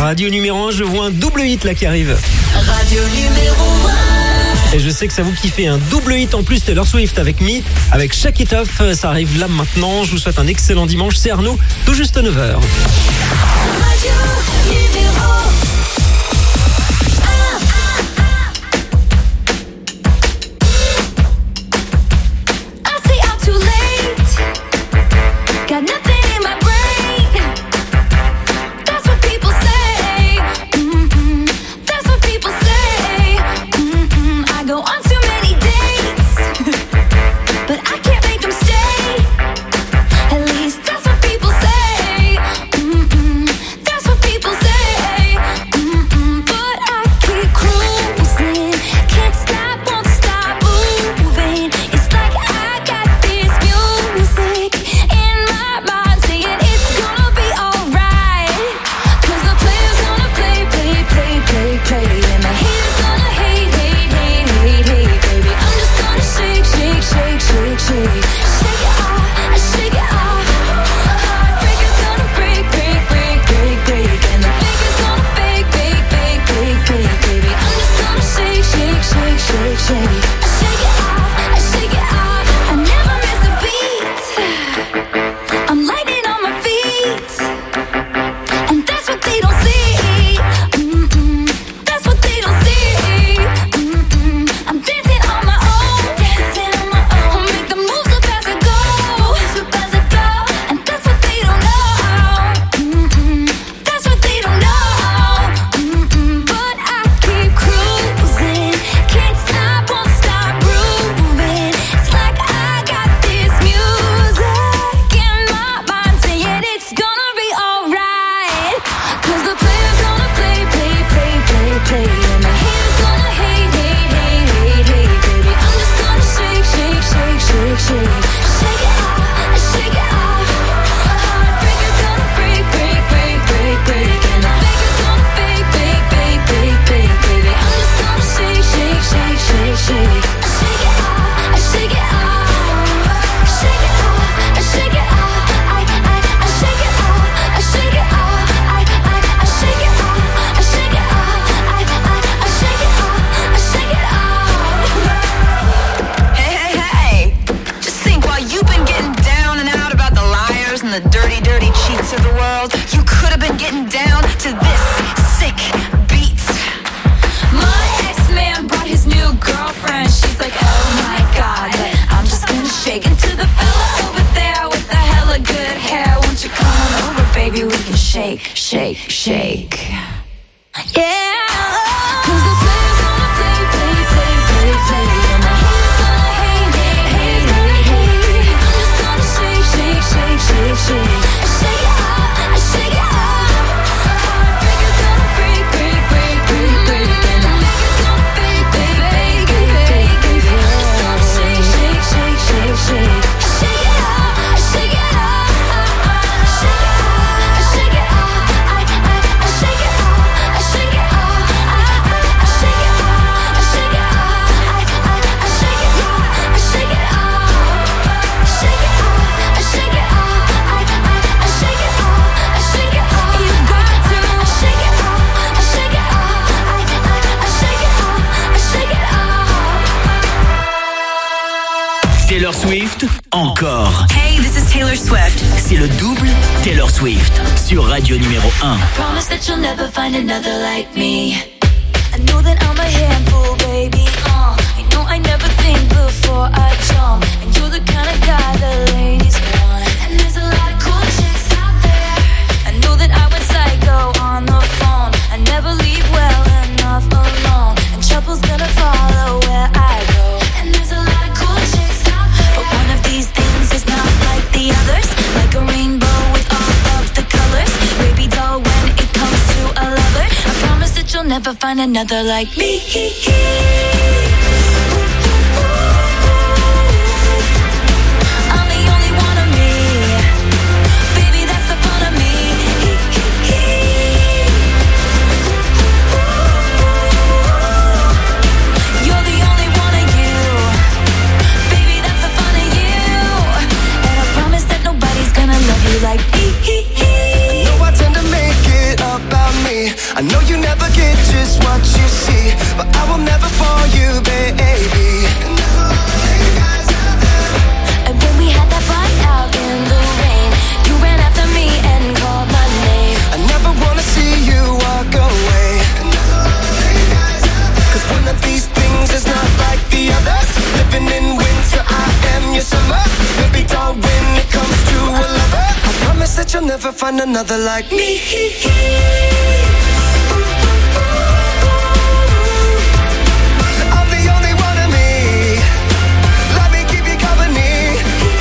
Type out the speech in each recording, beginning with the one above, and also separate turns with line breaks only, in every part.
Radio numéro 1, je vois un double hit là qui arrive.
Radio numéro 1.
Et je sais que ça vous kiffe, un double hit en plus Taylor Swift avec Me, avec Shake It Off, ça arrive là maintenant. Je vous souhaite un excellent dimanche, c'est Arnaud, tout juste 9h.
Radio numéro 1. I say I'm too late. Got nothing in my brain. That's what people say. That's what people say. I go on too many dates, but I can't make them stay. At least that's what people say. That's what people say. But I keep cruising, can't stop, won't stop moving. It's like I got this music in my mind saying it's gonna be alright. 'Cause the player's gonna play, play, play, play, play, and the haters gonna hate, hate, hate, hate, hate, baby. I'm just gonna shake, shake, shake, shake, shake, shake it off, shake it off. Heartbreaker's gonna break, break, break, break, break, and the faker's gonna fake, fake, fake, fake, fake, baby. I'm just gonna shake, shake, shake, shake, shake, shake it off, shake it off. I never miss a beat. I'm lightning on my feet, and that's what they don't see. That's what they don't see. I'm dancing on my own, dancing on my own. Make the moves up as I go, and that's what they don't know. That's what they don't know. But I keep cruising, can't stop, won't stop grooving. It's like I got this music in my mind saying it's gonna be alright. 'Cause the player's gonna play, play, play, play, play, and the haters gonna hate, hate, hate, hate, hate, baby. I'm just gonna shake, shake, shake, shake, shake, shake it off, shake it off. Heartbreaker's gonna break, break, break, break, break, and the faker's gonna fake, fake, fake, fake, fake, baby. I'm just gonna shake, shake, shake, shake, shake, shake it off, shake it off, shake it off, shake it off. I shake it off, shake it off. I shake it off, shake it off. I shake it off, shake it off.
Hey, just think, while you've been getting down and out about the liars and the dirty, dirty cheats of the world, you could have been getting down to this sick beat.
My ex-man brought his new girlfriend. She's like, oh my god, but I'm just gonna shake into the fella over there with the hella good hair. Won't you come on over, baby? We can shake, shake, shake. Yeah. 'Cause the player's gonna play, play, play, play, play, and the haters gonna hate, hate, hate, hate, hate. I'm just gonna shake, shake, shake, shake, shake, shake it off, shake it off. Heartbreaker's gonna break, break, break, break, break, and the faker's gonna fake, fake, fake, fake, fake, fake. I'm just gonna shake, shake, shake, shake, shake, shake it off, shake it off, shake it off, shake it off. I shake it off, shake it off. I shake it off, shake it off. I shake it off, shake it off. Shake it off, shake it off. I shake it off, shake it off. You got to shake it off, shake it off. I shake it off, shake it off.
Taylor Swift, encore.
Hey, this is Taylor Swift.
C'est le double Taylor Swift sur Radio numéro 1.
Promise that you'll never find another like me. I know that I'm a handful, baby. I know I never think before I jump, and you're the kind of guy the ladies want. And there's a lot of cool chicks out there. I know that I went psycho on the phone. I never leave well enough alone, and trouble's gonna follow where I go. And there's a lot of cool chicks out there, but one of these things is not like the others. Like a rainbow with all of the colors, baby doll when it comes to a lover. I promise that you'll never find another like me. I'm the only one of me, baby, that's the fun of me. You're the only one of you, baby, that's the fun of you. And I promise that nobody's gonna love you like me.
I know I tend to make it about me. never find another like me. I'm the only one of me. Let me keep you company.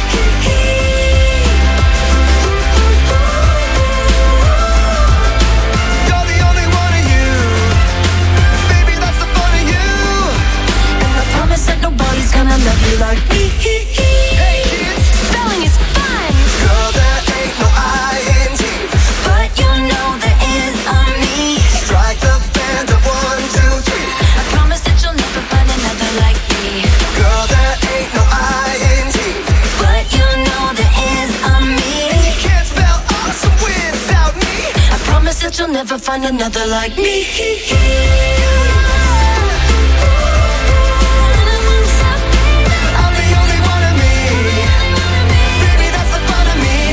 You're the only one of you. Baby, that's the fun of you.
And I promise that nobody's gonna love you like me.
Hey kids,
Spelling is fun,
girl, there ain't no I-N-T.
but you know there is on me.
Strike the band of 1, 2, 3.
I promise that you'll never find another like me.
Girl, there ain't no I-N-T.
But you know there is on me.
You can't spell awesome without me.
I promise that you'll never find another like me.
I'm the only one of me. Baby, that's the fun of me.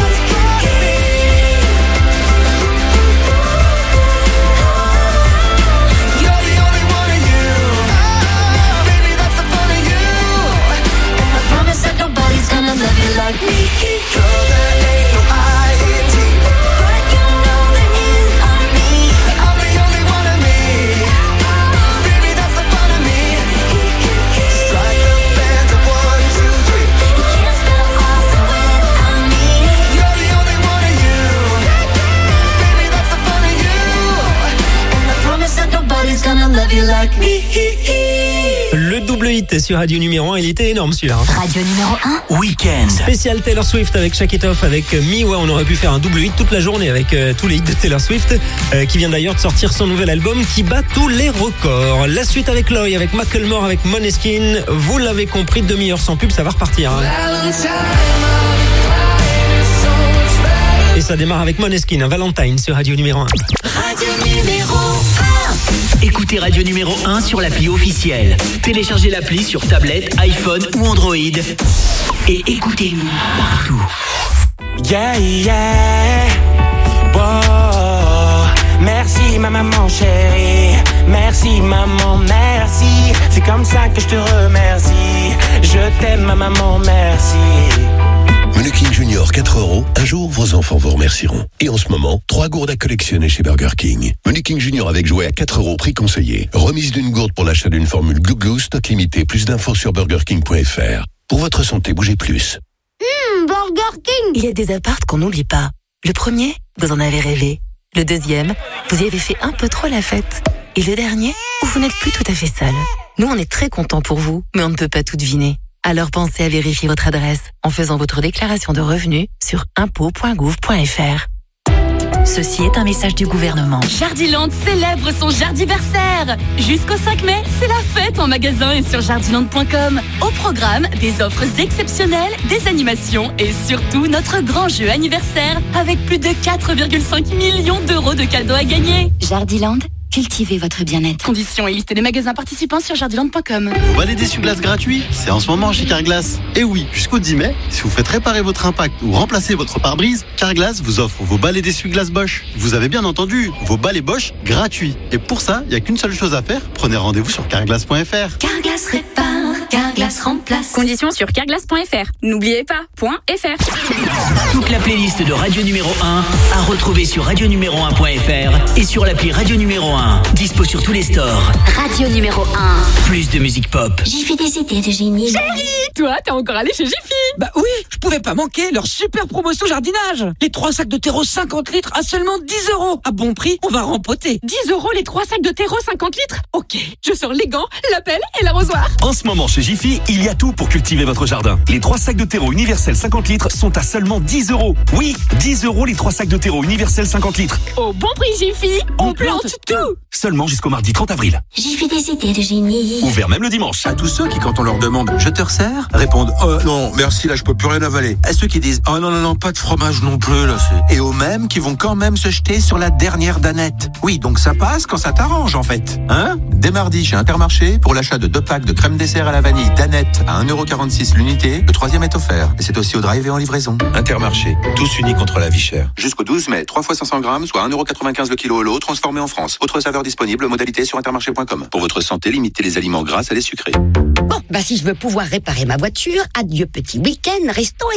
You're the only one of you. Baby, that's the fun of you.
And I promise that nobody's gonna love you like me.
Girl, there ain't no I-N-T.
But you know there is on me.
I'm the only one of me. Baby, that's the fun of me. Strike the band of 1, 2, 3.
You can't spell awesome without me.
You're the only one of you. Baby, that's the fun of you.
And I promise that nobody's gonna love you like me.
Le double hit sur Radio numéro 1, il était énorme celui-là.
Radio numéro 1. Week-end.
Spécial Taylor Swift avec Shake It Off, avec Me. Ouais, on aurait pu faire un double hit toute la journée avec tous les hits de Taylor Swift, qui vient d'ailleurs de sortir son nouvel album qui bat tous les records. La suite avec Loy, avec Macklemore, avec Måneskin. Vous l'avez compris, demi-heure sans pub, ça va repartir. Hein. Et ça démarre avec Måneskin, un Valentine sur Radio numéro 1.
Radio numéro 1.
Écoutez Radio numéro 1 sur l'appli officielle. Téléchargez l'appli sur tablette, iPhone ou Android. Et écoutez-nous partout.
Yeah, yeah. Wow. Merci ma maman chérie. Merci maman, merci. C'est comme ça que je te remercie. Je t'aime ma maman, merci.
Måneskin Junior 4 €. Un jour, vos enfants vous remercieront. Et en ce moment, 3 gourdes à collectionner chez Burger King. Måneskin Junior avec jouet à 4 € prix conseillé. Remise d'une gourde pour l'achat d'une formule Glouglou, stock limité. Plus d'infos sur burgerking.fr. Pour votre santé, bougez plus.
Burger King.
Il y a des apparts qu'on n'oublie pas. Le premier, vous en avez rêvé. Le deuxième, vous y avez fait un peu trop la fête. Et le dernier, où vous n'êtes plus tout à fait seul. Nous, on est très contents pour vous, mais on ne peut pas tout deviner. Alors pensez à vérifier votre adresse en faisant votre déclaration de revenus sur impôts.gouv.fr. Ceci est un message du gouvernement.
Jardiland célèbre son jardiversaire. Jusqu'au 5 mai, c'est la fête en magasin et sur jardiland.com. Au programme, des offres exceptionnelles, des animations et surtout notre grand jeu anniversaire avec plus de 4,5 millions d'euros de cadeaux à gagner.
Jardiland, cultivez votre bien-être.
Conditions et liste des magasins participants sur jardiland.com.
Vous valez des essuie-glaces gratuits? C'est en ce moment chez Carglass. Et oui, jusqu'au 10 mai, si vous faites réparer votre impact ou remplacer votre pare-brise, Carglass vous offre vos balais d'essuie-glaces Bosch. Vous avez bien entendu, vos balais Bosch gratuits. Et pour ça, il n'y a qu'une seule chose à faire. Prenez rendez-vous sur carglass.fr.
Carglass répare, Carglass remplace.
Conditions sur carglass.fr. N'oubliez pas, .fr.
Toute la playlist de Radio numéro 1 à retrouver sur radionuméro1.fr et sur l'appli Radio numéro 1. Dispo sur tous les stores.
Radio numéro 1.
Plus de musique pop.
J'y fais des idées de génie.
Chérie, toi, t'es encore allé chez Jiffy?
Bah oui, je pouvais pas manquer leur super promotion jardinage. Les 3 sacs de terreau 50 litres à seulement 10 €. À bon prix, on va rempoter.
10 € les 3 sacs de terreau 50 litres? Ok, je sors les gants, la pelle et l'arrosoir.
En ce moment chez Jiffy, il y a tout pour cultiver votre jardin. Les 3 sacs de terreau universel 50 litres sont à seulement 10 €. Oui, 10 € les 3 sacs de terreau universel 50 litres.
Au bon prix Jiffy, on plante tout.
Seulement jusqu'au mardi 30 avril.
J'y fais des idées de génie.
Ouvert même le dimanche.
À tous ceux qui, quand on leur demande « Je te resserre ?» répondent « Oh non, merci, là je peux plus rien avaler ». À ceux qui disent « Oh non, non, non, pas de fromage non plus, là c'est... » Et aux mêmes qui vont quand même se jeter sur la dernière danette. Oui, donc ça passe quand ça t'arrange en fait. Hein ? Dès mardi chez Intermarché, pour l'achat de 2 packs de crème dessert à la vanille danette à 1,46 € l'unité, le 3e est offert. Et c'est aussi au drive et en livraison. Intermarché, tous unis contre la vie chère. Jusqu'au 12 mai, 3 fois 500 grammes, soit 1,95 € le kilo au lot, transformé en France. Autre saveur disponible, modalité sur intermarché.com. Pour votre santé, limitez les aliments gras à les sucrés.
Bon, bah si je veux pouvoir réparer ma voiture, adieu petit week-end, resto et spa.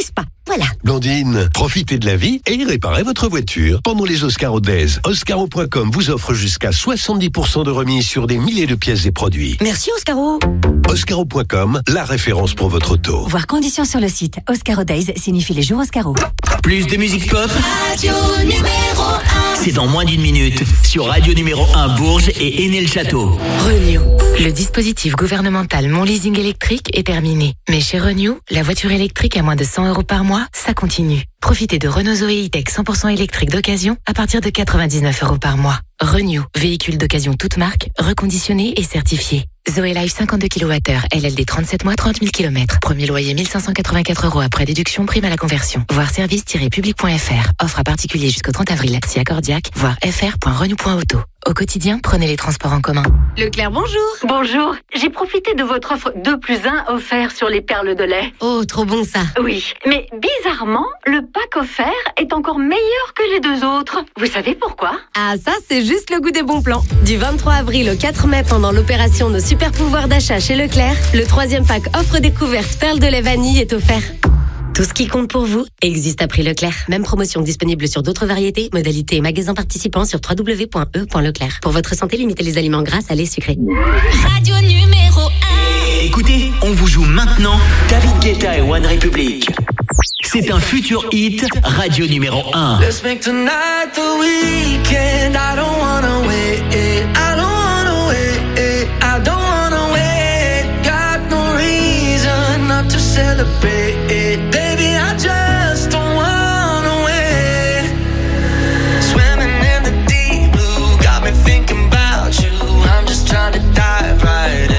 Voilà.
Blandine, profitez de la vie et réparez votre voiture. Pendant les Oscaro Days, Oscaro.com vous offre jusqu'à 70% de remise sur des milliers de pièces et produits.
Merci Oscaro.
Oscaro.com, la référence pour votre auto.
Voir conditions sur le site. Oscaro Days signifie les jours Oscaro.
Plus de musique pop,
Radio numéro 1.
c'est dans moins d'une minute sur Radio numéro 1 Bourges et Aîné-le-Château.
Renew. Le dispositif gouvernemental Mon Leasing électrique est terminé. Mais chez Renew, la voiture électrique à moins de 100 € par mois, ça continue. Profitez de Renault Zoé E-Tech 100% électrique d'occasion à partir de 99 € par mois. Renew, véhicule d'occasion toute marque, reconditionné et certifié. Zoé Life 52 kWh, LLD 37 mois, 30 000 km. Premier loyer 1584 € après déduction, prime à la conversion. Voir service-public.fr. Offre à particulier jusqu'au 30 avril. Si accordiaque, voir fr.renew.auto. Au quotidien, prenez les transports en commun.
Leclerc, bonjour. Bonjour. J'ai profité de votre offre 2+1 offert sur les perles de lait.
Oh, trop bon ça.
Oui, mais bizarrement, le pack offert est encore meilleur que les deux autres. Vous savez pourquoi?
Ah, ça, c'est juste le goût des bons plans. Du 23 avril au 4 mai, pendant l'opération Nos super pouvoirs d'achat chez Leclerc, le 3e pack offre découverte perles de lait vanille est offert. Tout ce qui compte pour vous existe à prix Leclerc. Même promotion disponible sur d'autres variétés, modalités et magasins participants sur www.e.leclerc. Pour votre santé, limitez les aliments gras, salés, sucrés.
Radio numéro 1.
Écoutez, on vous joue maintenant David Guetta et One Republic. C'est un futur hit, Radio numéro 1.
Let's make tonight the weekend. I don't wanna wait. I don't wanna wait. I don't wanna wait. Got no reason not to celebrate. Baby, I just don't wanna wait. Swimming in the deep blue, got me thinking about you. I'm just trying to dive right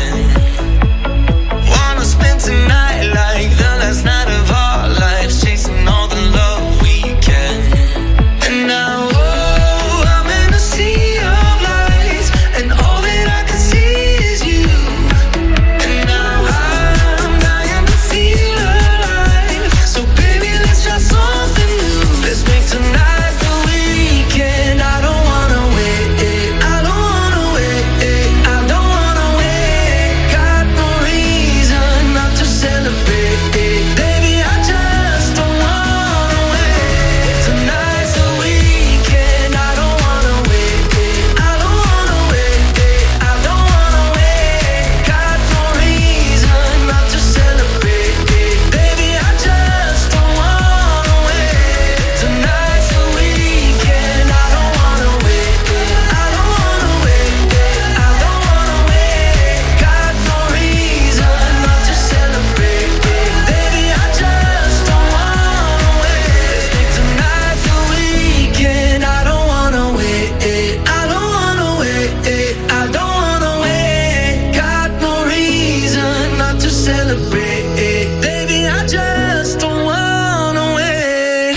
in. Wanna spend tonight like the last night of our lives, chasing all the love we can. And now, oh, I'm in a sea of lights, and all that I can see is you. And now I'm dying to feel alive. So baby, let's try something new. Let's make tonight the weekend. I don't wanna wait. I don't wanna wait. I don't wanna wait. Got no reason not to celebrate. Baby, I just don't wanna wait. Tonight's the weekend. I don't wanna wait. I don't wanna wait. I don't wanna wait. Got no reason not to celebrate. Baby, I just don't wanna wait. Tonight's the weekend. I don't wanna wait. I don't wanna wait. I don't wanna wait. Got no reason not to celebrate. Baby, I just don't wanna wait. Let's make tonight the weekend. I don't wanna wait. I don't wanna wait. I don't wanna wait. Got no reason not to celebrate. Baby, I just don't wanna wait.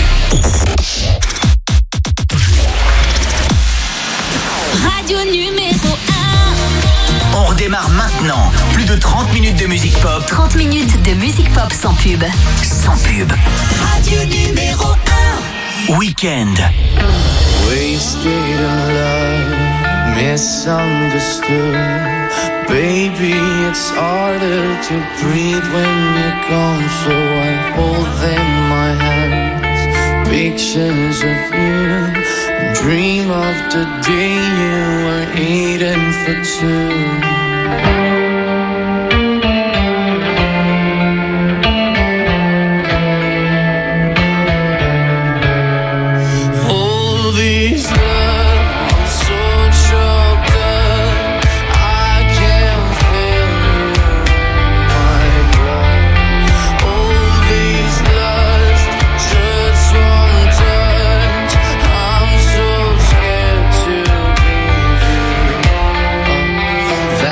Radio numéro 1.
On redémarre maintenant. Plus de 30 minutes de musique pop.
30 minutes de musique pop sans pub.
Sans pub.
Radio numéro 1.
Weekend.
Wasted in love, misunderstood. Baby, it's harder to breathe when you're gone. So I hold in my hands pictures of you and dream of the day you were eating for two. All these love, I'm so choked up. I can't feel you in my blood. All these lust, just one touch. I'm so scared to leave you.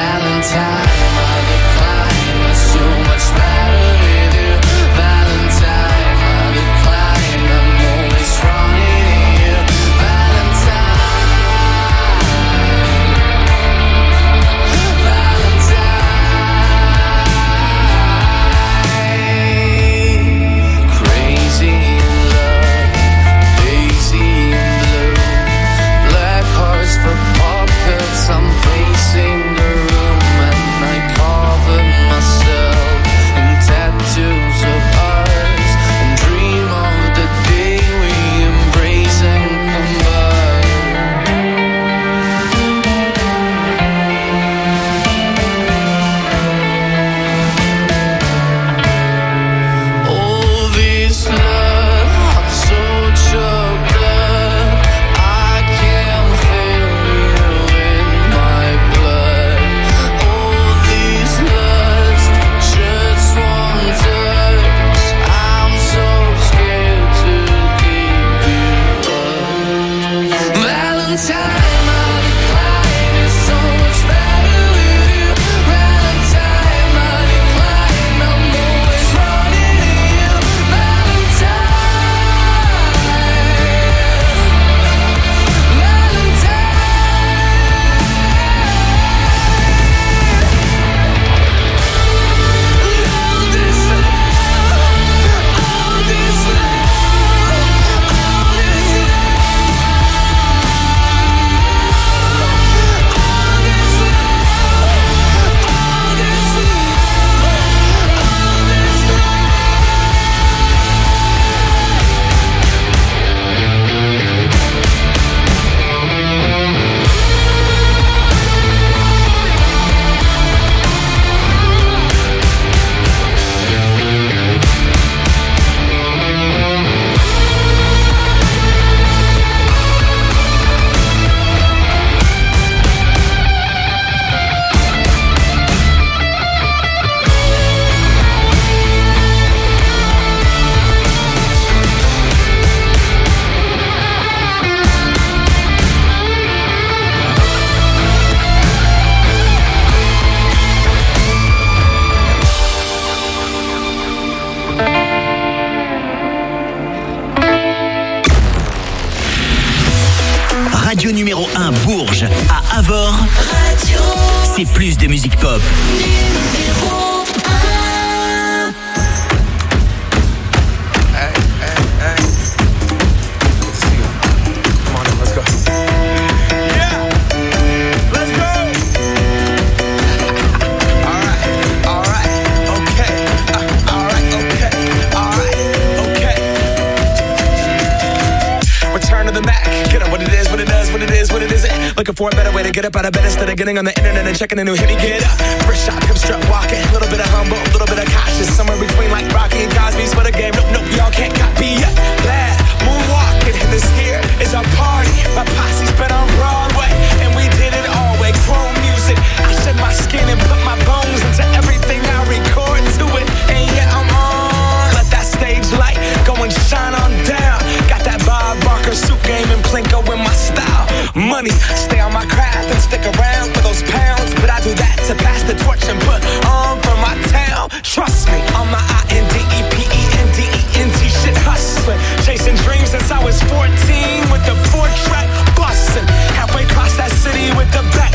Valentine, my decline is so much better with you. Valentine, my decline, I'm always running to you.
Radio numéro 1 Bourges, à Avord, c'est plus de musique pop.
Looking for a better way to get up out of bed instead of getting on the internet and checking a new hit. Me get up, first shot, come strut walking. A little bit of humble, a little bit of cautious. Somewhere between like Rocky and Cosby's for the game. Nope, y'all can't copy yet. Bad moonwalking, and this here is our party. My posse's been on Broadway, and we did it all way. Chrome music, I shed my skin and put my bones into everything I record to it. And yeah, I'm on. Let that stage light go and shine on down. Got that Bob Barker suit game and Plinko in my style. Money, stay on my craft and stick around for those pounds. But I do that to pass the torch and put on for my town. Trust me, on my INDEPENDENT shit hustling. Chasing dreams since I was 14 with the 4-track bustin'. Halfway across that city with the back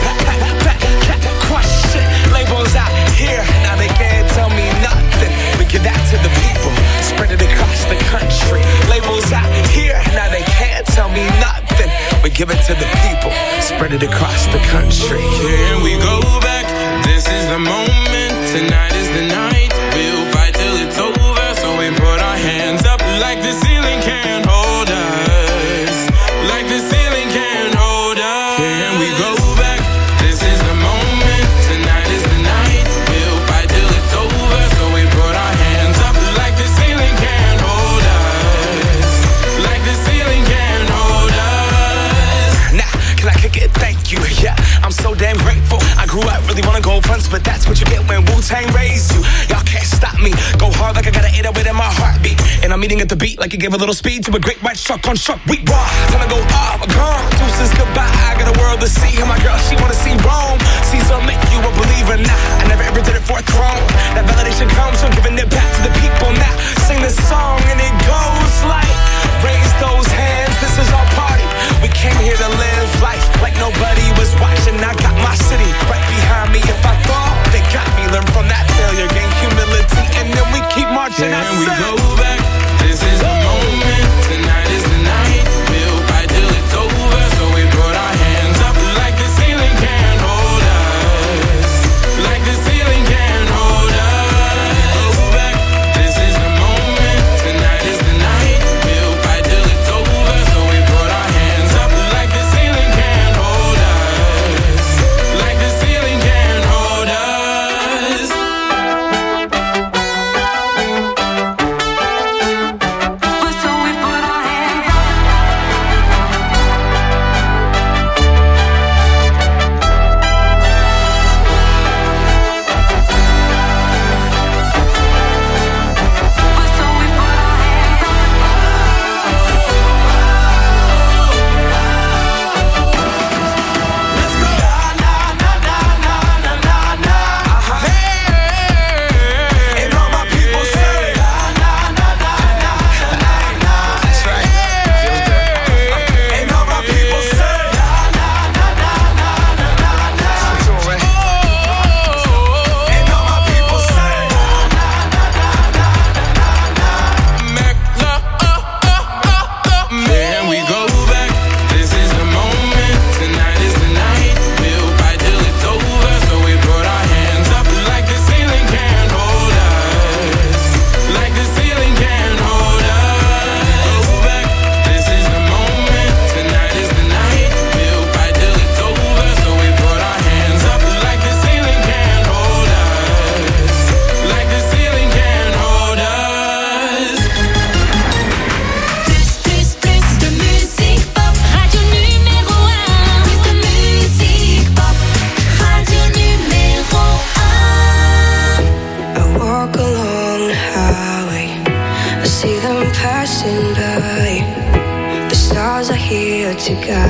crush shit. Labels out here, now they can't tell me nothing. We give that to the people, spread it across the country. Labels out here, now they can't tell me nothing. We give it to the people, spread it across the country.
Here we go back, this is the moment, tonight is the night. We'll fight till it's over, so we put our hands up like the ceiling can't hold us. Like the ceiling can't hold us. Here we go back, this is the moment, tonight is the night. We'll fight till it's over, so we put our hands up like the ceiling can't hold us. Like the ceiling can't hold us.
Now, can I kick it? Thank you, yeah, I'm so damn grateful. I grew up really wanna go fronts, but that's what you get when Wu-Tang raised you. Y'all can't stop me, go hard like I got an 808 in my heartbeat. And I'm eating at the beat like it gave a little speed to a great white shark on shark week. Raw, time to go off, gone, deuces goodbye. I got a world to see, and my girl, she wanna see Rome. Caesar make you a believer, nah, I never ever did it for a throne. That validation comes from giving it back to the people. Now, sing this song and it goes like, raise those hands, this is our party. We came here to live life like nobody was watching. I got my city right behind me. If I fall, they got me. Learn from that failure, gain humility, and then we keep marching.
And we go back, this is the moment, tonight is the night. We'll fight till it's over, so we put our hands up like the ceiling can't hold us. Like the ceiling can't hold us. Go back, this is the moment, tonight is the night. We'll fight till it's over, so we put our hands up like the ceiling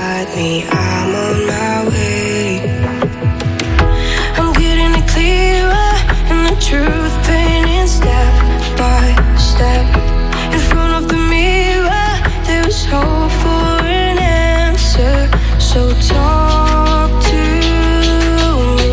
beside me, I'm on my way. I'm getting it clearer, and the truth painting step by step. In front of the mirror, there's hope for an answer. So talk to me.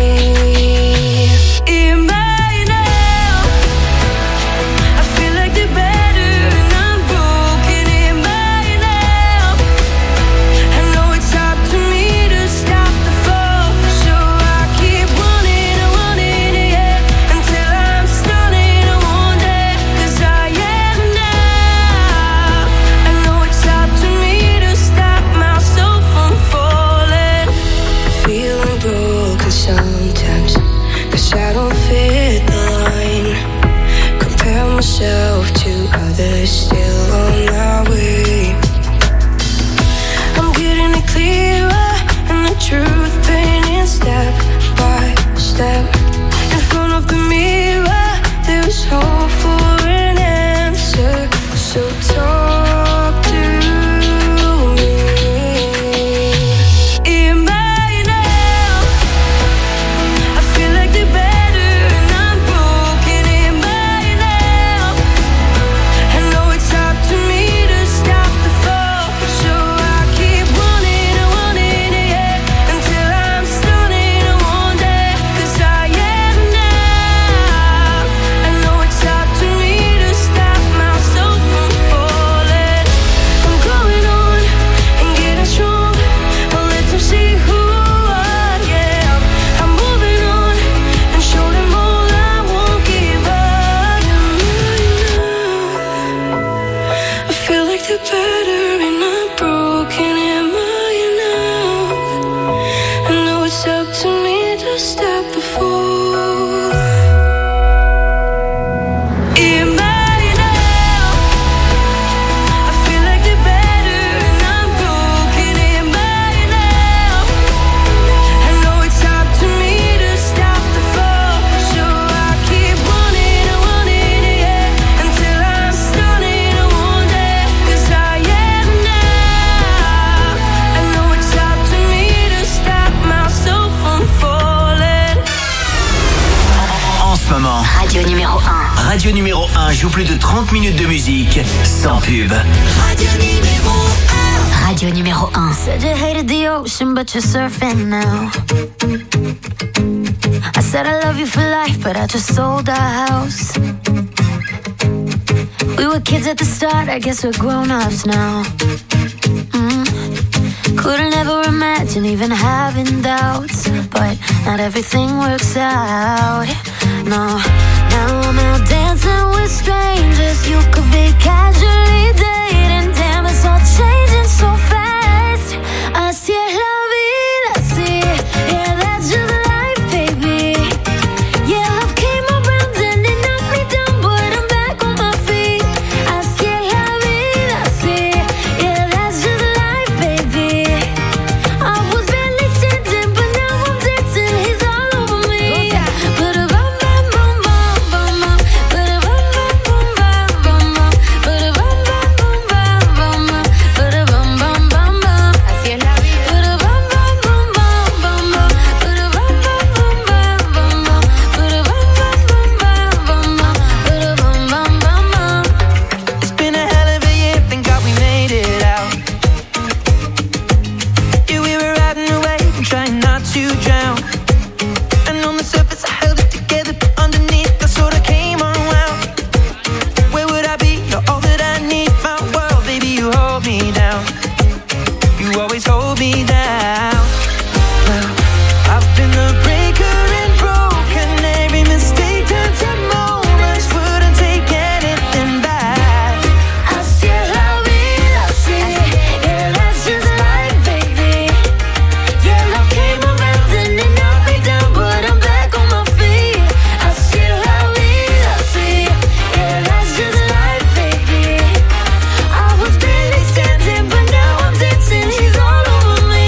In my now, I feel like the better and I'm broken. In my now, I know it's up to me to stop the fall. So I keep running, yeah, until I'm stunning, I won't dare, 'cause I am now. I know it's up to me to stop myself from falling. Feeling broken sometimes, 'cause I don't fit the line. Compare myself to others still on my way. I'm getting it clearer, and the truth painting step by step. In front of the mirror, there's hope for an answer. So talk to me. In my now, I feel like the better and I'm broken. In my now, I know it's up to me to stop the fall. So I keep running, yeah, until I'm stunning, I won't dare, 'cause I am now. I know it's up to me to stop myself from falling. I'm going on and getting strong. I'll let them see who I am. I'm moving on and show them all I won't give up. I feel like the better and I'm broken. Am I enough? I know it's up to me to stop the fall. Am I now? I feel like the better and I'm broken. Am I now? I know it's up to me to stop the fall. So I keep running, yeah, until I'm stunning, I won't dare, 'cause I am now. I know it's up to me to stop myself from falling.
En ce moment,
Radio numéro 1.
Radio numéro 1 joue plus de 30 minutes de musique sans pub.
Radio numéro 1. Radio numéro 1.
Said you hated the ocean, but you're surfing now. I said I love you for life, but I just sold our house. We were kids at the start, I guess we're grown-ups now. Couldn't ever imagine even having doubts, but not everything works out. No, now I'm out dancing with strangers. You could be casually dating. Damn, it's all changing so fast. Así es la vida, sí. Yeah, that's just life, baby. Yeah, love came around and it knocked me down, but I'm back on my feet. Así es la vida, sí. Yeah, that's just life, baby. I was barely standing, but now I'm dancing. He's all over me. Ba-da-bum, bum, bum, bum, bum, ba-da-bum, bum, bum, bum, bum, ba-da-bum, bum, bum, bum, bum, ba-da-bum, bum, bum, bum. Así es la vida. Ba-da-bum, bum, bum, bum, bum, bum, ba-da-bum, bum, bum, bum, bum, bum, ba-da-bum, bum, bum, bum, bum, ba-da-bum, bum, bum, bum.
It's been a hell of a year, thank God we made it out. Yeah, we were riding away, trying not to drown. And on the surface I held it together, but underneath I sort of came unwound. Where would I be? You're all that I need, my world, baby, you hold me down. You always hold me down. Well, I've been the breaker and broken. Every mistake turned to moments, wouldn't take anything back.
Así es la vida, sí. Yeah, that's just life, baby. Yeah, love came around and it knocked me down, but I'm back on my feet. Así es la vida, sí. Yeah, that's just life, baby. I was barely standing, but now I'm dancing. He's all over me.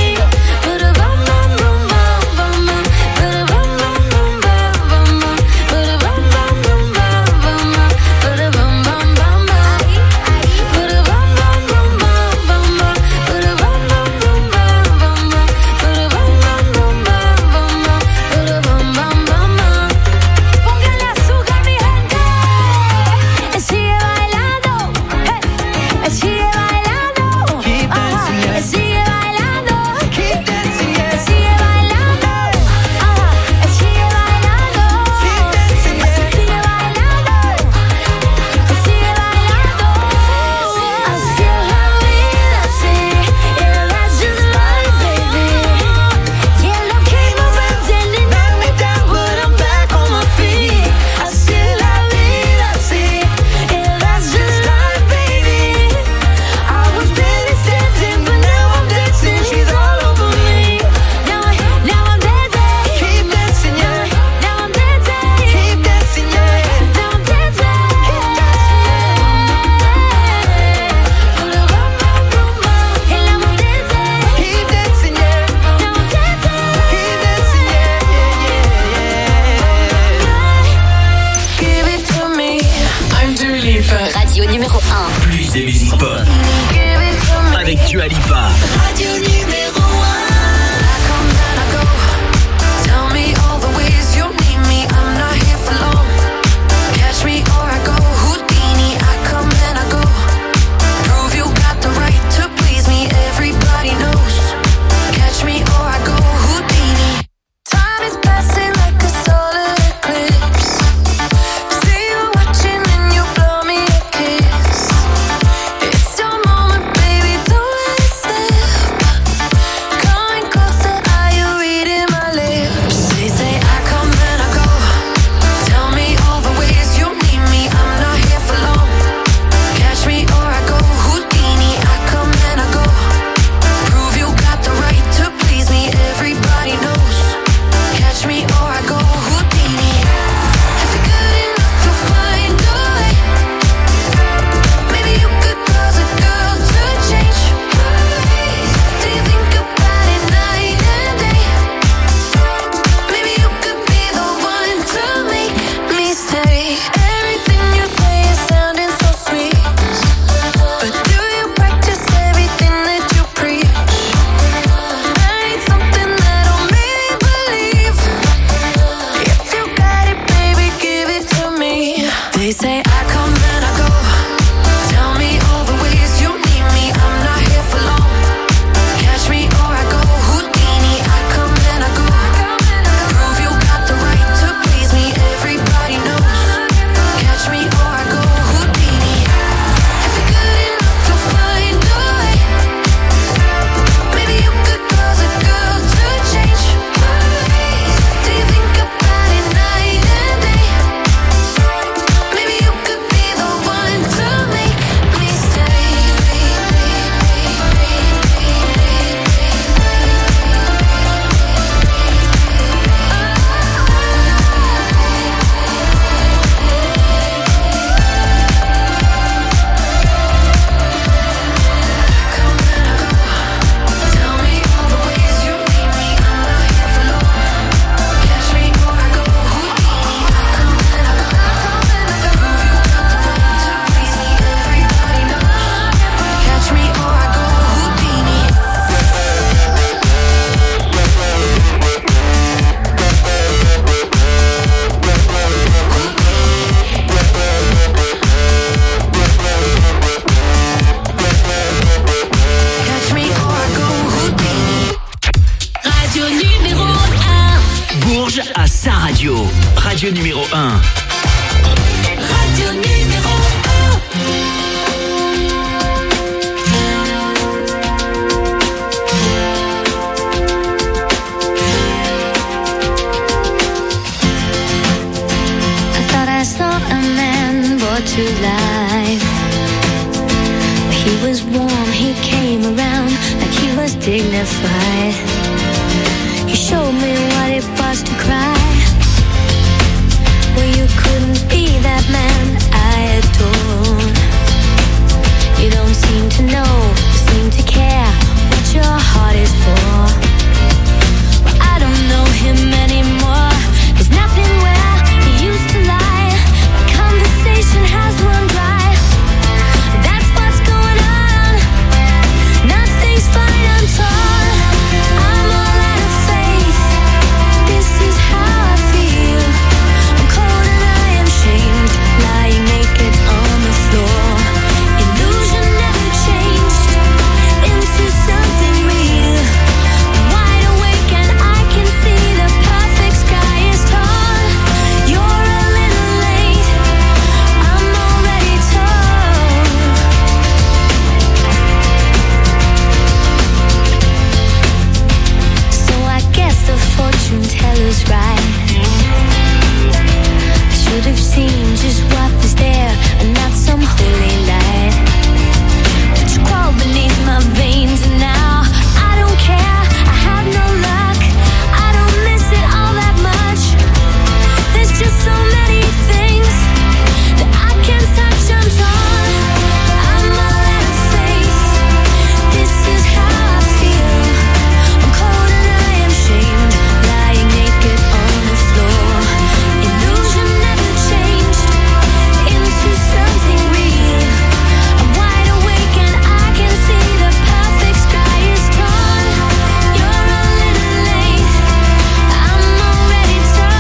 sa radio. Radio numéro 1.
Radio numéro
1. I thought I saw a man brought to life. He was warm, he came around like he was dignified. He showed me what it was to cry. Well, you couldn't be that man I adore. You don't seem to know, seem to care what your heart is for. Well, I don't know him anymore. There's nothing where he used to lie. My conversation has run dry. That's what's going on. Nothing's fine, I'm torn. I'm all out of faith. This is how I feel. I'm cold and I am shamed, lying naked on the floor. Illusion never changed into something real. I'm wide awake and I can see the perfect sky is torn. You're a little late, I'm already torn. So I guess the fortune teller's right. I should have seen just what was there and not some holy light. But you crawl beneath my veins and now I don't care. I have no luck. I don't miss it all that much. There's just so many things that I can't touch. I'm torn. I'm all out of faith. This is how I feel. I'm cold and I am shamed, lying naked on the floor. Illusion never changed into something real. I'm wide awake and I can see the perfect sky is torn. You're a little late, I'm already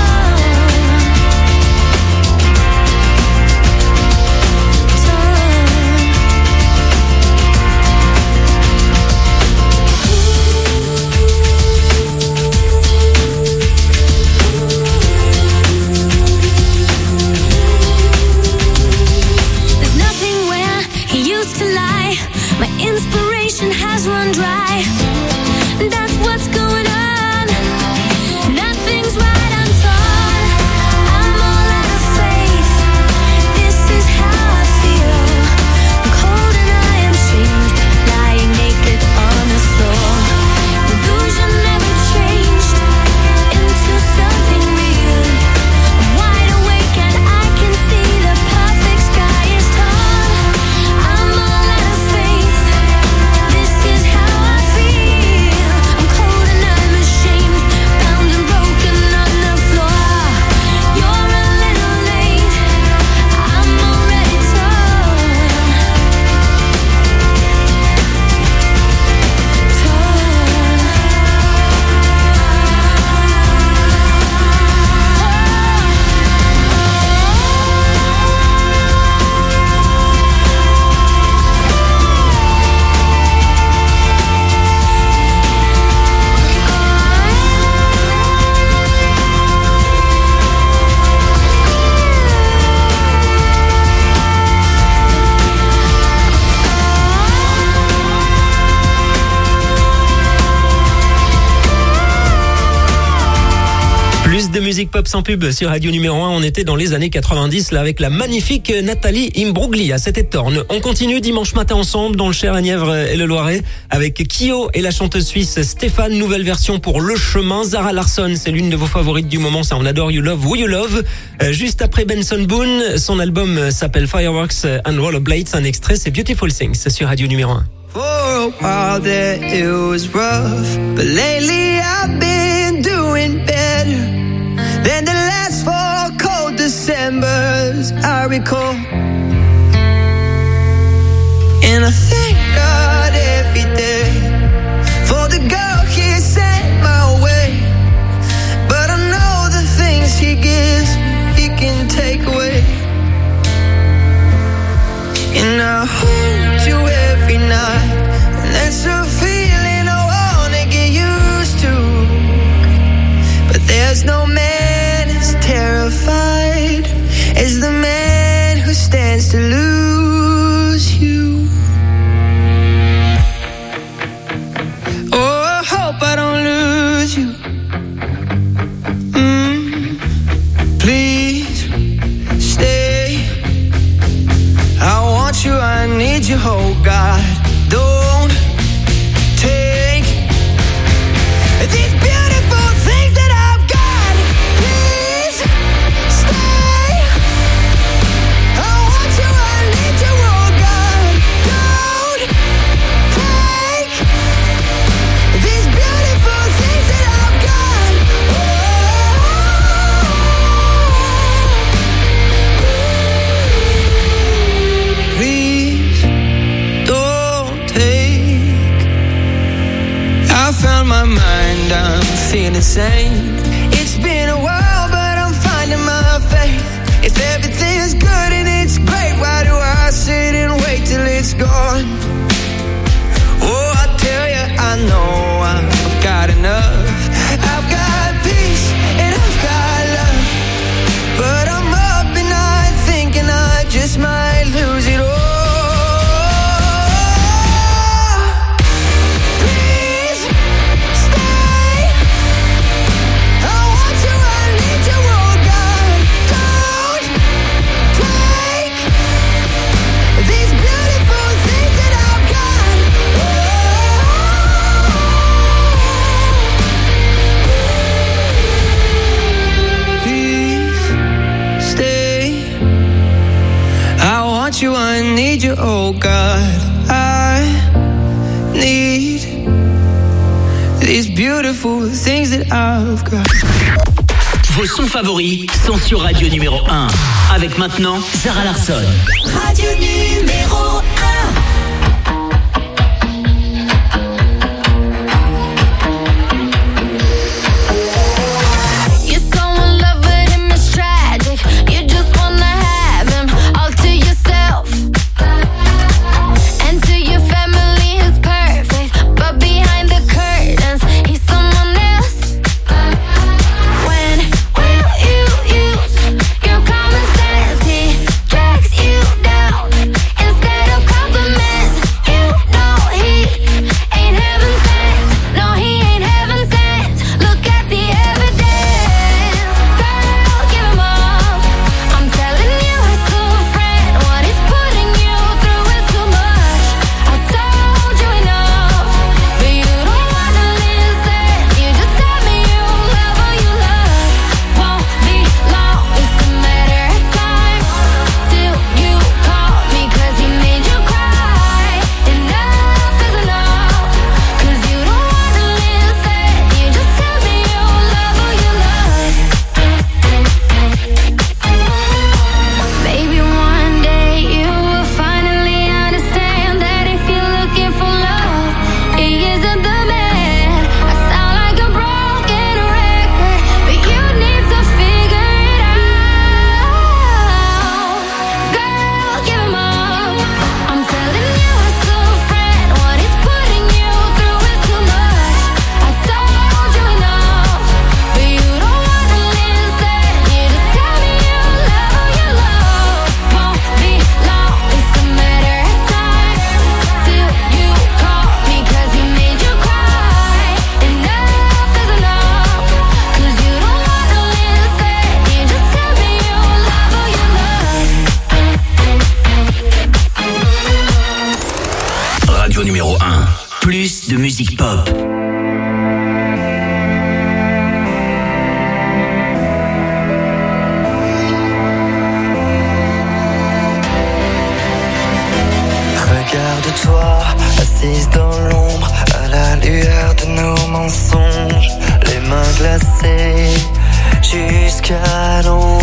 There's nothing where he used to lie. My inspiration has run dry. That's what's going on. Nothing's right, I'm torn. I'm all out of faith. This is how I feel. I'm cold and I am shamed, lying naked on the floor. Illusion never changed into something real. I'm wide awake and I can see the perfect sky is torn. I'm all out of faith. This is how I feel. I'm cold and I'm ashamed, bound and broken on the floor. You're a little late, I'm already
Plus de musique pop sans pub sur Radio numéro 1. On était dans les années 90 là avec la magnifique Nathalie Imbruglia. C'était Torn. On continue dimanche matin ensemble dans le Cher, la Nièvre et le Loiret avec Kyo et la chanteuse suisse Stéphane. Nouvelle version pour Le Chemin. Zara Larsson, c'est l'une de vos favorites du moment. Ça, on adore You Love Who You Love. Juste après Benson Boone, son album s'appelle Fireworks and Rollerblades. Un extrait, c'est Beautiful Things sur Radio numéro 1.
For a while there it was rough, but lately I've been doing better than the last 4 cold Decembers I recall. And I thank God every day for the girl He sent my way. But I know the things He gives He can take away. And I hold you every night, and that's a feeling I wanna get used to. But there's no man found my mind, I'm feeling sane. It's been a while, but I'm finding my faith. If everything's good and it's great, why do I sit and wait till it's gone? Oh, I tell you, I know I've got enough. I've got peace and I've got love, but I'm up and I'm thinking I just might lose it all. You, I need you, oh God, I need these beautiful things that I've got.
Vos sons favoris sont sur Radio numéro 1. Avec maintenant Zara Larsson.
Radio numéro 1.
Numéro 1. Plus de musique pop.
Regarde-toi, assise dans l'ombre, à la lueur de nos mensonges, les mains glacées jusqu'à l'ombre.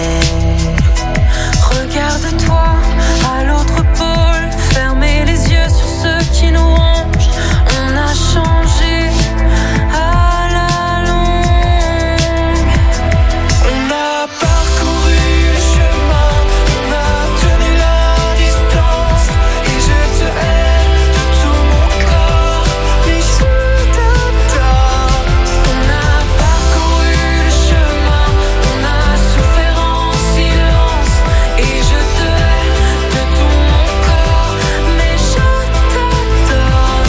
Regarde-toi, à l'autre pôle, fermez les yeux sur ceux qui nous rongent. On a changé à la longue.
On a parcouru le chemin, on a tenu la distance, et je te hais de tout mon corps, mais je t'adore. On a parcouru le chemin, on a souffert en silence, et je te hais de tout mon corps, mais je t'adore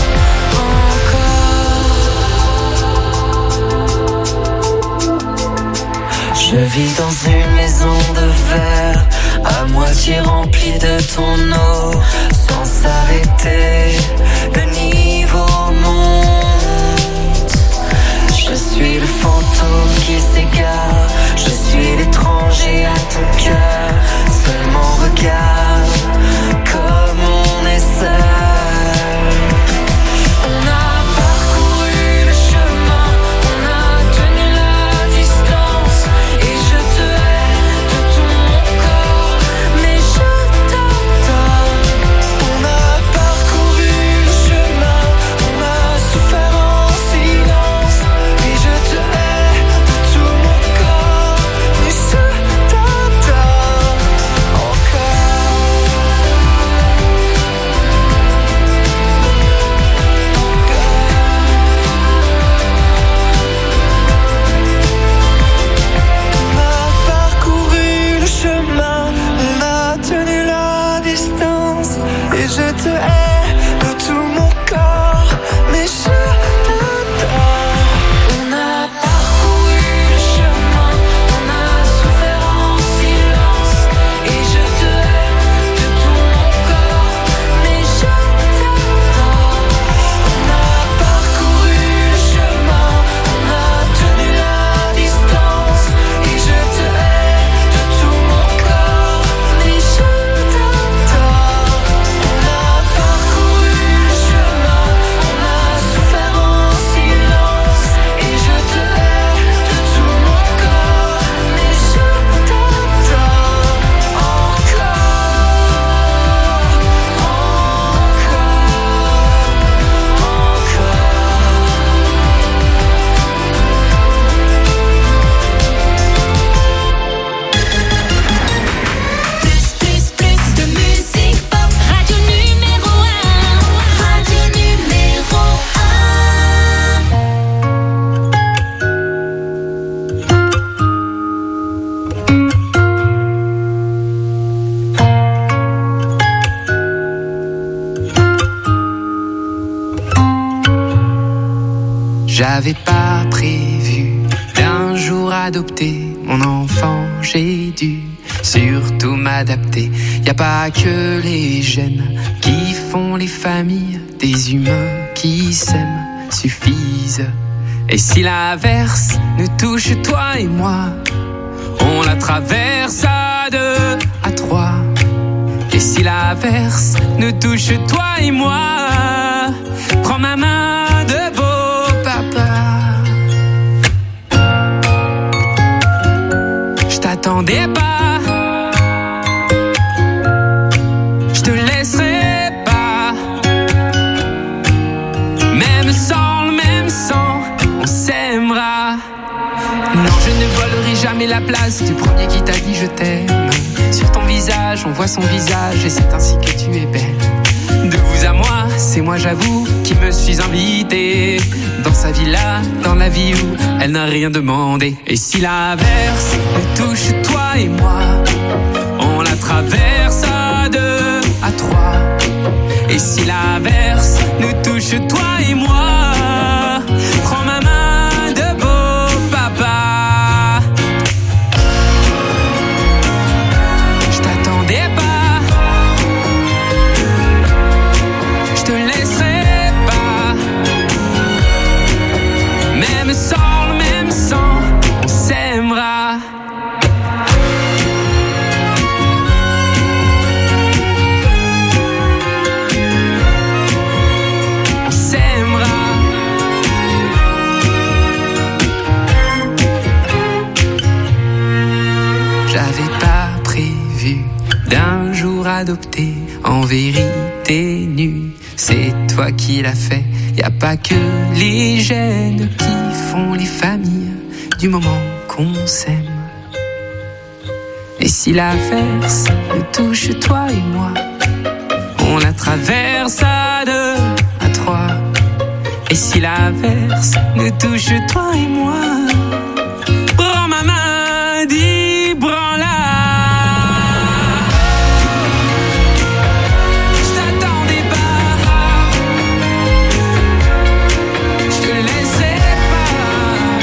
encore. Je vis dans une maison de verre, à moitié remplie de ton eau, sans s'arrêter, le niveau monte. Je suis le fantôme qui s'égare, je suis l'étranger à ton cœur. Seulement regarde comme on est seul. On a parcouru le chemin, on a tenu la distance, et je te hais de tout mon corps, mais je t'adore. On a parcouru le chemin,
J'avais pas prévu d'un jour adopter mon enfant, j'ai dû surtout m'adapter. Y a pas que les gènes qui font les familles, des humains qui s'aiment suffisent. Et si l'averse nous touche toi et moi, on la traverse à 2, à 3. Et si l'averse nous touche toi et moi, prends ma main de beau papa. Je t'attendais pas, je te laisserai pas. Même sans le même sang, on s'aimera. Non, je ne volerai jamais la place du premier qui t'a dit je t'aime. Sur ton visage, on voit son visage et c'est ainsi que tu es belle. De vous à moi, c'est moi j'avoue qui me suis invité dans sa villa, dans la vie où elle n'a rien demandé. Et si l'averse nous touche toi et moi, on la traverse à 2, à 3. Et si l'averse nous touche toi et moi, prends ma main de beau papa. Je t'attendais pas, je te laisserai pas. Même sans le même sang, on s'aimera. J'avais pas prévu d'un jour adopter en vérité nue. C'est toi qui l'as fait. Y a pas que les gènes qui font les familles du moment qu'on s'aime. Et si l'averse nous touche toi et moi, on la traverse à 2, à 3. Et si l'averse nous touche toi et moi, prends ma main, dis branle-la. Je t'attendais pas, je te laisserai pas.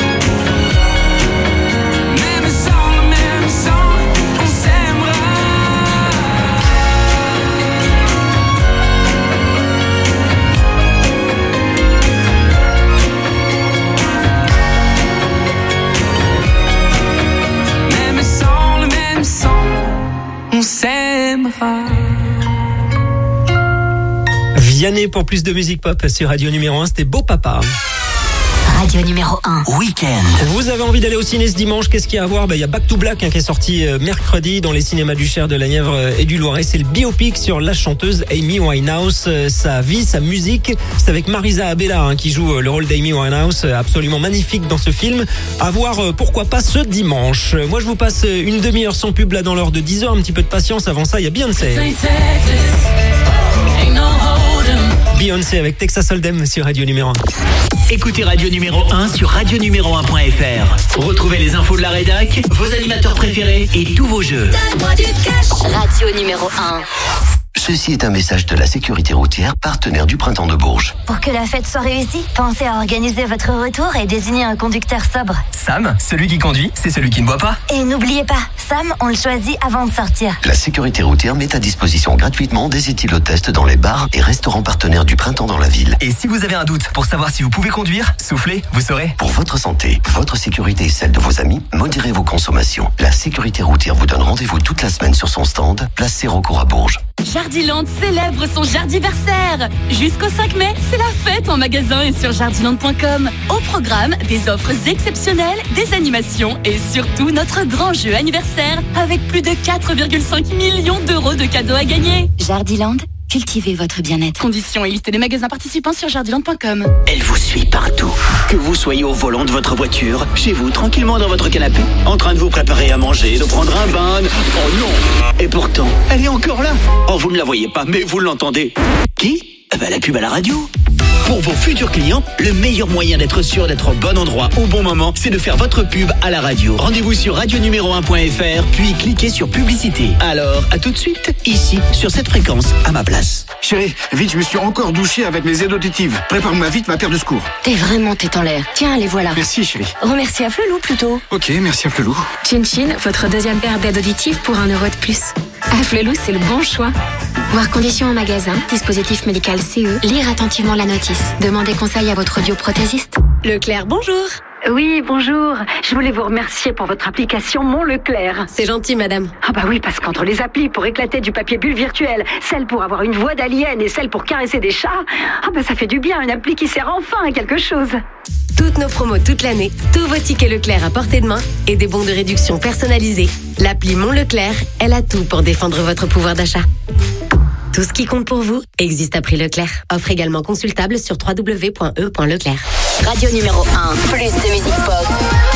Même sans le même sang, on s'aimera. Même sans le même sang, on s'aimera.
Vianney pour plus de musique pop sur Radio numéro 1, c'était Beau Papa.
Radio numéro 1.
Week-end.
Vous avez envie d'aller au ciné ce dimanche, qu'est-ce qu'il y a à voir ? Il y a Back to Black qui est sorti mercredi dans les cinémas du Cher, de la Nièvre et du Loiret. C'est le biopic sur la chanteuse Amy Winehouse, sa vie, sa musique. C'est avec Marisa Abela qui joue le rôle d'Amy Winehouse, absolument magnifique dans ce film. À voir pourquoi pas ce dimanche. Moi je vous passe une demi-heure sans pub là dans l'heure de 10h, un petit peu de patience, avant ça il y a Beyoncé. Beyoncé avec Texas Hold'em sur Radio numéro 1.
Écoutez Radio numéro 1 sur radionuméro1.fr. Retrouvez les infos de la rédac, vos animateurs préférés et tous vos jeux.
Donne-moi du cash. Radio numéro 1.
Ceci est un message de la sécurité routière, partenaire du Printemps de Bourges.
Pour que la fête soit réussie, pensez à organiser votre retour et désigner un conducteur sobre.
Sam, celui qui conduit, c'est celui qui ne boit pas.
Et n'oubliez pas, Sam, on le choisit avant de sortir.
La sécurité routière met à disposition gratuitement des éthylotests dans les bars et restaurants partenaires du Printemps dans la ville.
Et si vous avez un doute pour savoir si vous pouvez conduire, soufflez, vous saurez.
Pour votre santé, votre sécurité et celle de vos amis, modérez vos consommations. La sécurité routière vous donne rendez-vous toute la semaine sur son stand, place Sérocourt à Bourges.
Jardiland célèbre son Jardiversaire. Jusqu'au 5 mai, c'est la fête en magasin et sur jardiland.com. Au programme, des offres exceptionnelles, des animations et surtout notre grand jeu anniversaire avec plus de 4,5 millions d'euros de cadeaux à gagner.
Jardiland, cultivez votre bien-être.
Conditions et liste des magasins participants sur jardiland.com.
Elle vous suit partout. Que vous soyez au volant de votre voiture, chez vous, tranquillement dans votre canapé, en train de vous préparer à manger, de prendre un bain. Oh non! Et pourtant, elle est encore là. Oh, vous ne la voyez pas, mais vous l'entendez. Qui? La pub à la radio. Pour vos futurs clients, le meilleur moyen d'être sûr d'être au bon endroit au bon moment, c'est de faire votre pub à la radio. Rendez-vous sur radionuméro1.fr, puis cliquez sur publicité. Alors, à tout de suite, ici, sur cette fréquence, à ma place.
Chérie, vite, je me suis encore douché avec mes aides auditives. Prépare-moi vite ma paire de secours.
T'es vraiment tête en l'air. Tiens, les voilà.
Merci, chérie.
Remercie à Flelou plutôt.
Ok, merci à Flelou.
Chin Chin, votre deuxième paire d'aides auditives pour 1 euro de plus. À Flelou, c'est le bon choix. Voir conditions en magasin, dispositif médical CE, lire attentivement la notice. Demandez conseil à votre audioprothésiste.
Leclerc, bonjour. Oui, bonjour. Je voulais vous remercier pour votre application Mon Leclerc.
C'est gentil, madame.
Ah bah oui, parce qu'entre les applis pour éclater du papier bulle virtuel, celle pour avoir une voix d'alien et celle pour caresser des chats, ah bah ça fait du bien, une appli qui sert enfin à quelque chose.
Toutes nos promos toute l'année, tous vos tickets Leclerc à portée de main et des bons de réduction personnalisés. L'appli Mon Leclerc, elle a tout pour défendre votre pouvoir d'achat. Tout ce qui compte pour vous existe à prix Leclerc. Offre également consultable sur www.e.leclerc.
Radio numéro 1, plus de musique pop.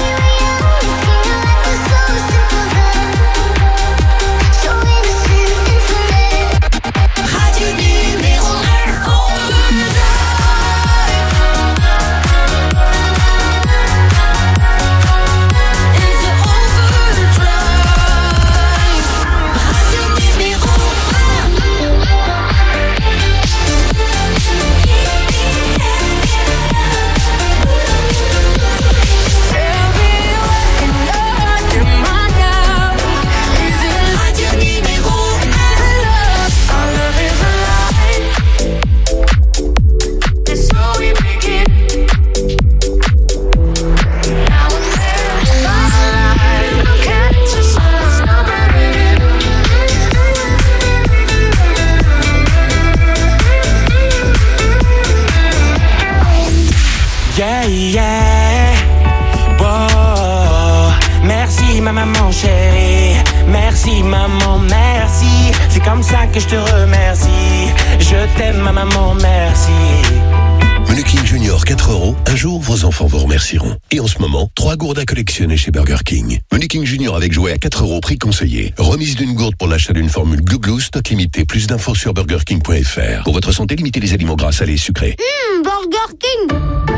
Merci ma maman chérie, merci maman, merci. C'est comme ça que je te remercie. Je t'aime ma maman, merci.
Menu King Junior 4 €, un jour vos enfants vous remercieront. Et en ce moment, 3 gourdes à collectionner chez Burger King. Menu King Junior avec jouet à 4 € prix conseillé. Remise d'une gourde pour l'achat d'une formule Glouglou, stock limité. Plus d'infos sur burgerking.fr. Pour votre santé, limitez les aliments gras, salés et sucrés.
Burger King.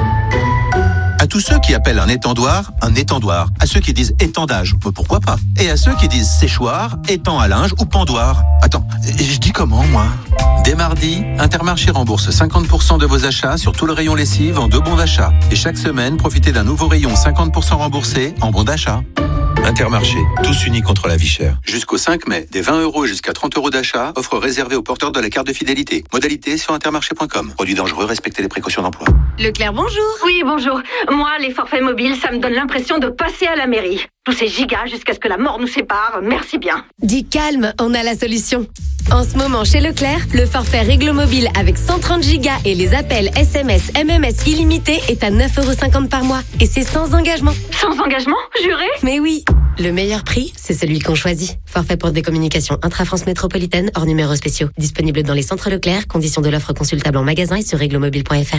À tous ceux qui appellent un étendoir, à ceux qui disent étendage, pourquoi pas? Et à ceux qui disent séchoir, étang à linge ou pendoir. Attends, je dis comment, moi? Dès mardi, Intermarché rembourse 50% de vos achats sur tout le rayon lessive en 2 bons d'achat. Et chaque semaine, profitez d'un nouveau rayon 50% remboursé en bons d'achat. Intermarché, tous unis contre la vie chère. Jusqu'au 5 mai, des 20 € jusqu'à 30 € d'achat, offre réservée aux porteurs de la carte de fidélité. Modalité sur intermarché.com. Produit dangereux, respectez les précautions d'emploi.
Leclerc, bonjour. Oui, bonjour. Moi, les forfaits mobiles, ça me donne l'impression de passer à la mairie. Tous ces gigas jusqu'à ce que la mort nous sépare. Merci bien.
Dis calme, on a la solution. En ce moment, chez Leclerc, le forfait Réglo Mobile avec 130 gigas et les appels SMS, MMS illimités est à 9,50 € par mois. Et c'est sans engagement.
Sans engagement, juré?
Mais oui. Le meilleur prix, c'est celui qu'on choisit. Forfait pour des communications intra-France métropolitaine hors numéros spéciaux. Disponible dans les centres Leclerc. Conditions de l'offre consultable en magasin et sur réglomobile.fr.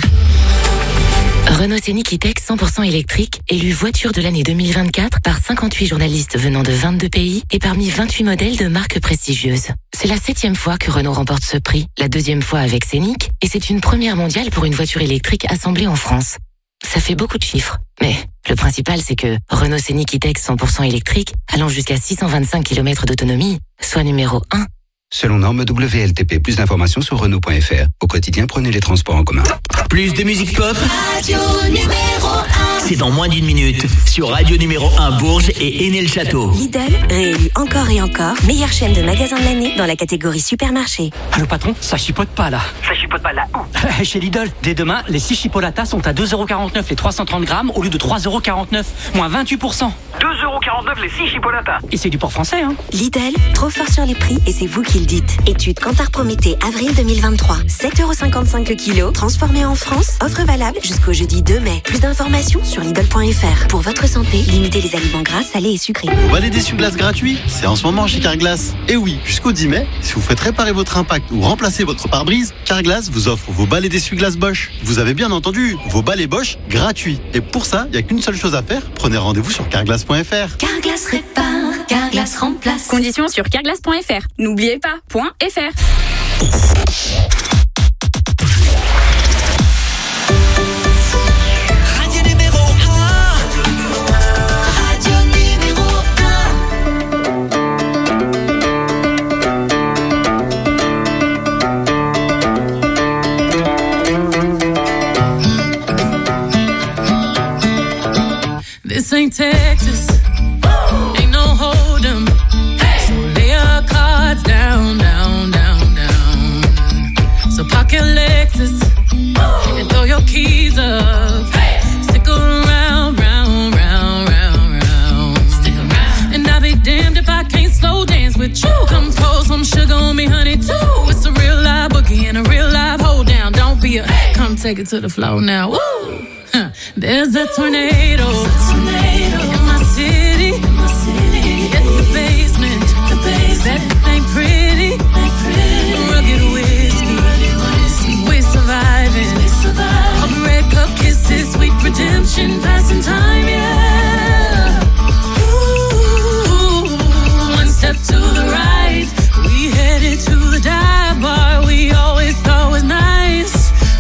Renault Scénic E-Tech 100% électrique, élu voiture de l'année 2024 par 58 journalistes venant de 22 pays et parmi 28 modèles de marques prestigieuses. C'est la 7e fois que Renault remporte ce prix, la 2e fois avec Scénic, et c'est une première mondiale pour une voiture électrique assemblée en France. Ça fait beaucoup de chiffres, mais le principal c'est que Renault Scénic E-Tech 100% électrique, allant jusqu'à 625 km d'autonomie, soit numéro 1.
Selon norme WLTP, plus d'informations sur Renault.fr. Au quotidien, prenez les transports en commun.
Plus de musique pop,
Radio numéro 1.
c'est dans moins d'une minute sur Radio numéro 1 Bourges et Aîné-le-Château.
Lidl, réélu encore et encore, meilleure chaîne de magasins de l'année dans la catégorie supermarché.
Allô patron, ça chipote pas là.
Ça chipote pas là où?
Chez Lidl, dès demain, les 6 chipolatas sont à 2,49 € les 330 grammes au lieu de 3,49 €, moins 28%.
2,49 € les 6 chipolatas.
Et c'est du port français, hein.
Lidl, trop fort sur les prix et c'est vous qui le dites. Étude Kantar Prométhée, avril 2023. 7,55 € le kilo, transformé en France. Offre valable jusqu'au jeudi 2 mai. Plus d'informations sur Lidl.fr. Pour votre santé, limitez les aliments gras, salés et sucrés.
Vous balai d'essuie-glace gratuit, c'est en ce moment chez Carglass. Et oui, jusqu'au 10 mai, si vous faites réparer votre impact ou remplacer votre pare-brise, Carglass vous offre vos balais d'essuie-glace Bosch. Vous avez bien entendu, vos balais Bosch gratuits. Et pour ça, il n'y a qu'une seule chose à faire, prenez rendez-vous sur carglass.fr.
Carglass répare, Carglass remplace.
Conditions sur carglass.fr. N'oubliez pas, .fr.
This ain't Texas. Ain't no hold 'em. So lay your cards down, down, down, down. So park your Lexus and throw your keys up. Stick around, round, round, round, round. Stick around. And I'll be damned if I can't slow dance with you. Come pour some sugar on me, honey, too. It's a real live boogie and a real live hold down. Don't be a come take it to the floor now. Woo! There's a tornado in my city. In the basement. That ain't pretty. Rugged whiskey. We're surviving. All the red cup kisses, sweet redemption, passing time, yeah. Ooh, one step to the right, we headed to the dive bar we always thought was nice.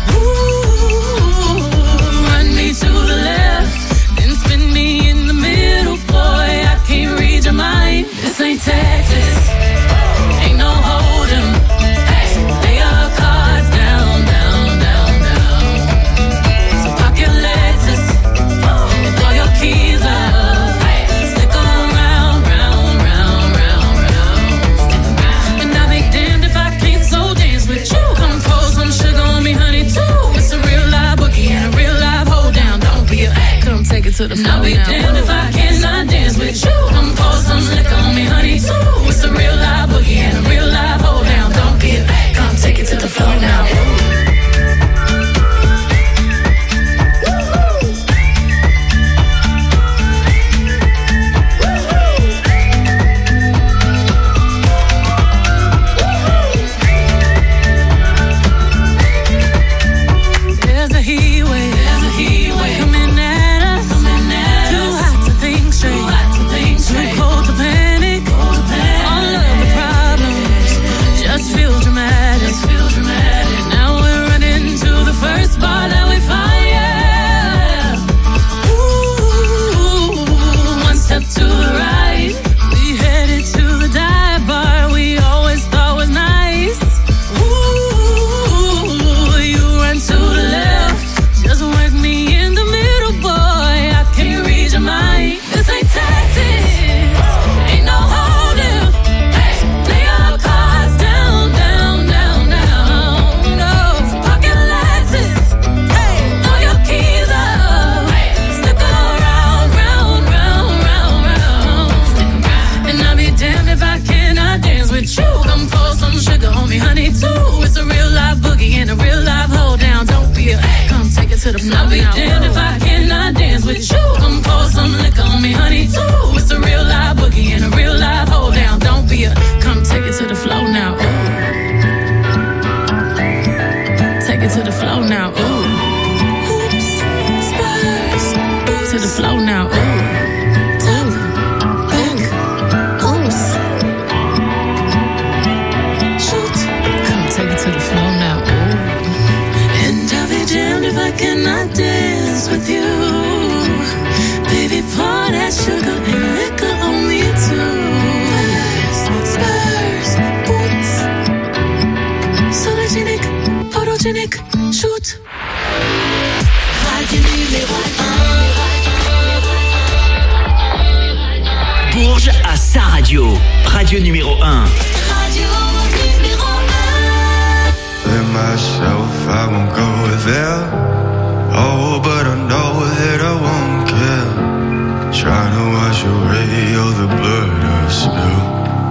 To the left, then spin me in the middle, boy, I can't read your mind. This ain't Texas, ain't no hold 'em. So lay your cards down, down, down, down. So park your Lexus and throw your keys up. Stick around, round, round, round, round. And I'll be damned if I can't slow dance with you. Come pour some sugar on me, honey, too. It's a real live boogie and a real live hold down. Don't be a come take it to the floor. I'll be damned if I cannot dance with you. Come pour some liquor on me, honey, too. It's a real live boogie and a real live hold down. Don't be a come take it to the floor now. I'll be damned if I cannot dance with you. Come pour some liquor on me, honey, too. It's a real live boogie and a real live hold down. Don't be a come take it to the floor now. Ooh. Take it to the floor now. Ooh. Oops, Spurs. To the floor now. Ooh. Cannot dance with you, baby. Pour that sugar and liquor on me too. Spurs, boots, sologenic, photogenic, shoot. Radio numéro
1. Bourges à sa radio. Radio numéro 1.
Radio numéro 1.
Let myself, I won't go there. Oh, but I know that I won't care. Trying to wash away all the blood I've spilled.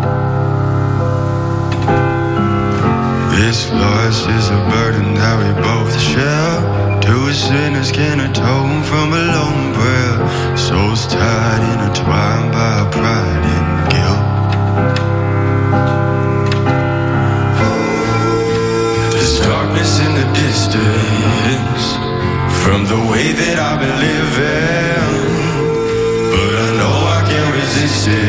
This loss is a burden that we both share. Two sinners can atone from a lone prayer. Souls tied, intertwined by pride and guilt. There's darkness in the distance from the way that I've been living, but I know I can't resist it.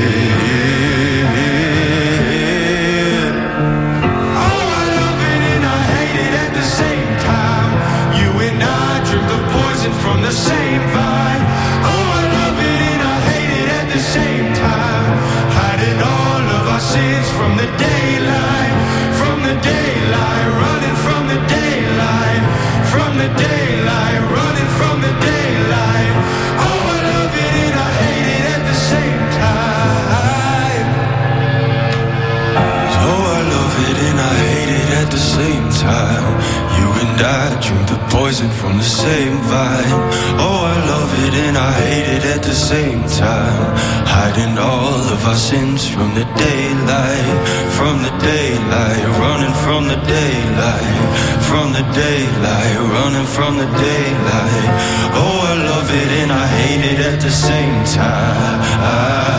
Oh, I love it and I hate it at the same time. You and I drink the poison from the same vine. Oh, I love it and I hate it at the same time. Hiding all of our sins from the daylight, running from the daylight, from the daylight, running from the daylight. Oh, I love it. same vibe. Oh, I love it and I hate it at the same time. Hiding all of our sins from the daylight, from the daylight, running from the daylight, from the daylight, running from the daylight. Oh, I love it and I hate it at the same time.